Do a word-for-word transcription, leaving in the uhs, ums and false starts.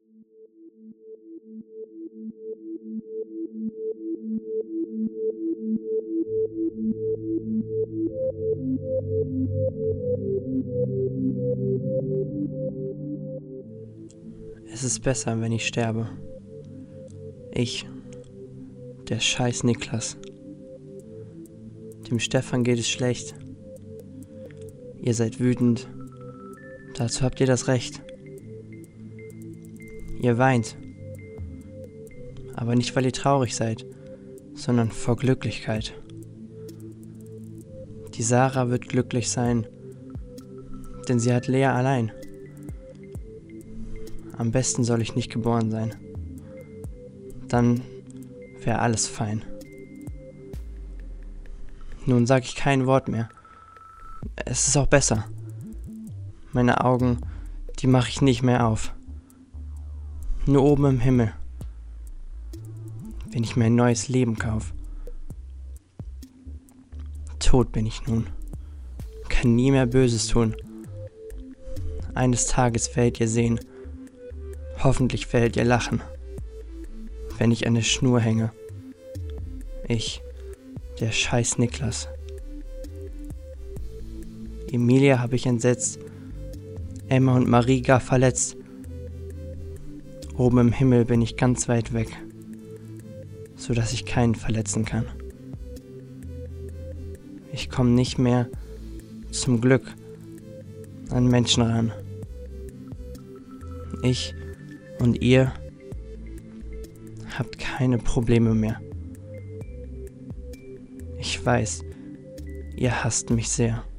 Es ist besser, wenn ich sterbe. Ich, der scheiß Niklas. Dem Stefan geht es schlecht. Ihr seid wütend. Dazu habt ihr das Recht. Ihr weint. Aber nicht, weil ihr traurig seid, sondern vor Glücklichkeit. Die Sarah wird glücklich sein, denn sie hat Lea allein. Am besten soll ich nicht geboren sein. Dann wäre alles fein. Nun sag ich kein Wort mehr. Es ist auch besser. Meine Augen, die mache ich nicht mehr auf. Nur oben im Himmel. Wenn ich mir ein neues Leben kauf. Tot bin ich nun. Kann nie mehr Böses tun. Eines Tages werdet ihr sehen. Hoffentlich werdet ihr lachen. Wenn ich an der Schnur hänge. Ich, der scheiß Niklas. Emilia habe ich entsetzt. Emma und Marie gar verletzt. Oben im Himmel bin ich ganz weit weg, so dass ich keinen verletzen kann. Ich komme nicht mehr, zum Glück, an Menschen ran. Ich und ihr habt keine Probleme mehr. Ich weiß, ihr hasst mich sehr.